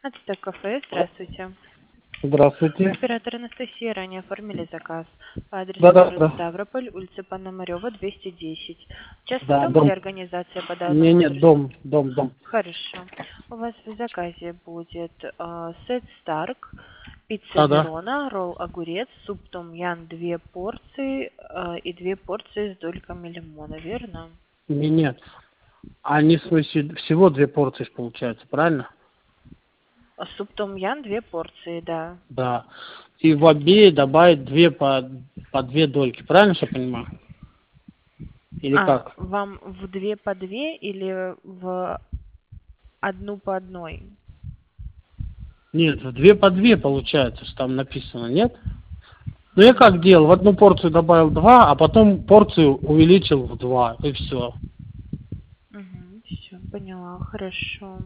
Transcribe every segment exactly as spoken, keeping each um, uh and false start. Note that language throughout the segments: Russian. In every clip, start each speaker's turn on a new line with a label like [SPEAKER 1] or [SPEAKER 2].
[SPEAKER 1] Ацтек кафе, здравствуйте.
[SPEAKER 2] Здравствуйте.
[SPEAKER 1] Оператор Анастасия, ранее оформили заказ по адресу
[SPEAKER 2] Да-да,
[SPEAKER 1] город
[SPEAKER 2] да.
[SPEAKER 1] Ставрополь, улица Пономарева, двести десять. Частный
[SPEAKER 2] Да,
[SPEAKER 1] дом или
[SPEAKER 2] дом.
[SPEAKER 1] организация по
[SPEAKER 2] Не,
[SPEAKER 1] данному
[SPEAKER 2] нет,
[SPEAKER 1] адресу?
[SPEAKER 2] дом, дом, дом.
[SPEAKER 1] Хорошо. У вас в заказе будет э, сет Старк, пицца
[SPEAKER 2] Да-да.
[SPEAKER 1] Верона, ролл огурец, суп том ян, две порции э, и две порции с дольками лимона, верно?
[SPEAKER 2] Не, нет. Они, в смысле, всего две порции ж получается, правильно?
[SPEAKER 1] А суп том ян, две порции, да.
[SPEAKER 2] Да. И в обеи добавить две по, по две дольки, правильно что я понимаю? Или
[SPEAKER 1] А,
[SPEAKER 2] как?
[SPEAKER 1] вам в две по две или в одну по одной?
[SPEAKER 2] Нет, в две по две получается, что там написано, нет? Ну я как
[SPEAKER 1] М,
[SPEAKER 2] делал, в одну порцию добавил два, а потом порцию увеличил в два, и все.
[SPEAKER 1] Угу, все, поняла, хорошо.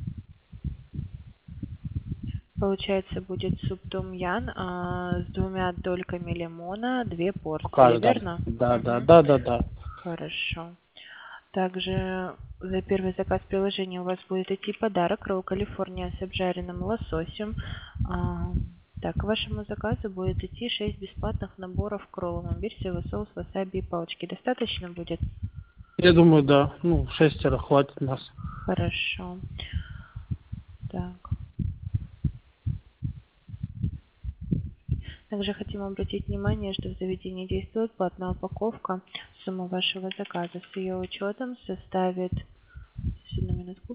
[SPEAKER 1] Получается, будет суп том ян а, с двумя дольками лимона, две
[SPEAKER 2] По
[SPEAKER 1] порции,
[SPEAKER 2] каждому.
[SPEAKER 1] верно?
[SPEAKER 2] Да, да,
[SPEAKER 1] Угу.
[SPEAKER 2] да, да, да.
[SPEAKER 1] Хорошо. Также за первый заказ приложения у вас будет идти подарок ролл Калифорния с обжаренным лососем. А, так, к вашему заказу будет идти шесть бесплатных наборов к роллам. Версия соус, васаби и палочки. Достаточно будет?
[SPEAKER 2] Я думаю, да. Ну, шестеро хватит нас.
[SPEAKER 1] Хорошо. Так. Также хотим обратить внимание, что в заведении действует платная упаковка. Сумма вашего заказа с ее учетом составит... Одну минутку.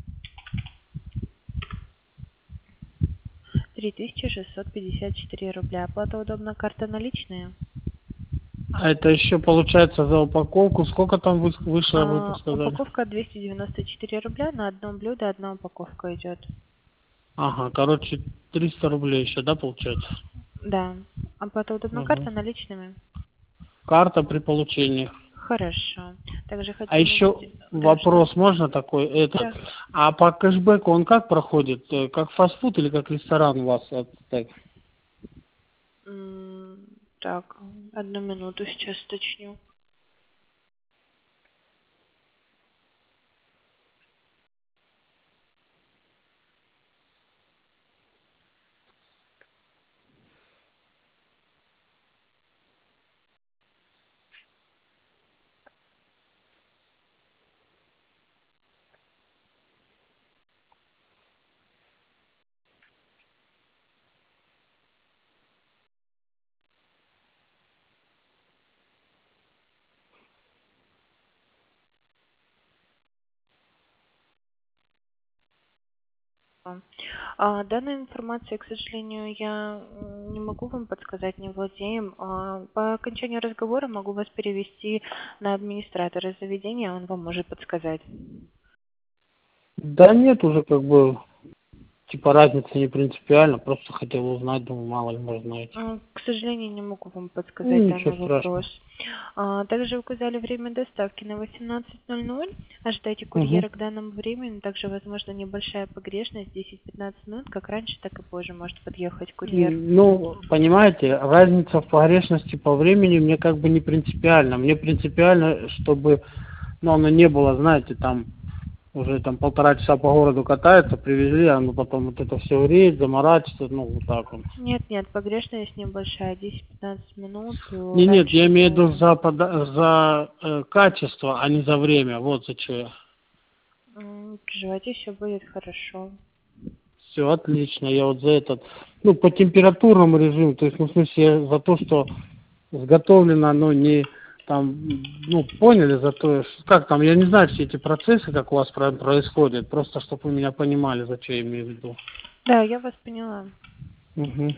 [SPEAKER 1] три тысячи шестьсот пятьдесят четыре рубля. Оплата удобна, карта наличные.
[SPEAKER 2] А это еще получается за упаковку. Сколько там вы- вышло, вы
[SPEAKER 1] А,
[SPEAKER 2] сказали?
[SPEAKER 1] упаковка двести девяносто четыре рубля. На одно блюдо одна упаковка идет.
[SPEAKER 2] Ага, короче, триста рублей еще, да, получается?
[SPEAKER 1] Да. Оплата удобна,
[SPEAKER 2] Угу.
[SPEAKER 1] карта наличными.
[SPEAKER 2] Карта при получении.
[SPEAKER 1] Хорошо. Также
[SPEAKER 2] А
[SPEAKER 1] хотим
[SPEAKER 2] еще
[SPEAKER 1] обратить... Да, что?
[SPEAKER 2] вопрос можно такой? Этот,
[SPEAKER 1] Да.
[SPEAKER 2] а по кэшбэку он как проходит? Э, Как фастфуд или как ресторан у вас? Вот так?
[SPEAKER 1] М, Так, одну минуту сейчас уточню. А, данной информацией, к сожалению, я м, не могу вам подсказать, не владеем. А, по окончанию разговора могу вас перевести на администратора заведения, он вам может подсказать.
[SPEAKER 2] Да нет, уже как бы, типа разница не принципиально, просто хотел узнать, думаю, мало ли, может, знаете.
[SPEAKER 1] М, К сожалению, не могу вам
[SPEAKER 2] Ну,
[SPEAKER 1] подсказать
[SPEAKER 2] ничего
[SPEAKER 1] данный вопрос.
[SPEAKER 2] страшного.
[SPEAKER 1] А, Также указали время доставки на восемнадцать ноль ноль. Ожидайте
[SPEAKER 2] Угу.
[SPEAKER 1] курьера к данному времени. Также, возможно, небольшая погрешность, десять-пятнадцать минут, как раньше, так и позже может подъехать курьер.
[SPEAKER 2] Ну, понимаете, разница в погрешности по времени мне как бы не принципиально. Мне принципиально, чтобы, ну, оно не было, знаете, там, уже там полтора часа по городу катается, привезли, а ну потом вот это все греет, заморачивается, ну, вот так вот.
[SPEAKER 1] Нет, нет, погрешность небольшая, десять-пятнадцать минут, э,
[SPEAKER 2] Не, нет, я
[SPEAKER 1] раньше,
[SPEAKER 2] имею в виду
[SPEAKER 1] позже.
[SPEAKER 2] за, пода- за э, качество, а не за время, вот за что.
[SPEAKER 1] М, Не переживайте, все будет хорошо.
[SPEAKER 2] Все, отлично, я вот за этот, ну, по температурному режиму, то есть, ну, в смысле, я за то, что сготовлено, но не там, ну, поняли, за то, ш- как там, я не знаю все эти процессы, как у вас про- происходят, просто чтобы вы меня понимали, за что я имею в виду.
[SPEAKER 1] Да, я вас поняла.
[SPEAKER 2] Мгм.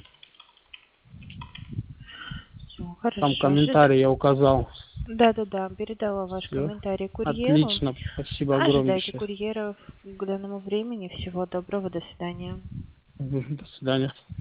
[SPEAKER 1] Все,
[SPEAKER 2] Там
[SPEAKER 1] хорошо. Ожида-
[SPEAKER 2] комментарий я указал.
[SPEAKER 1] Да-да-да, передала ваш
[SPEAKER 2] Все,
[SPEAKER 1] комментарий курьеру.
[SPEAKER 2] отлично, спасибо
[SPEAKER 1] Ожидайте
[SPEAKER 2] огромнейшее.
[SPEAKER 1] курьеров к данному времени. Всего доброго, до свидания.
[SPEAKER 2] Мгм. До свидания.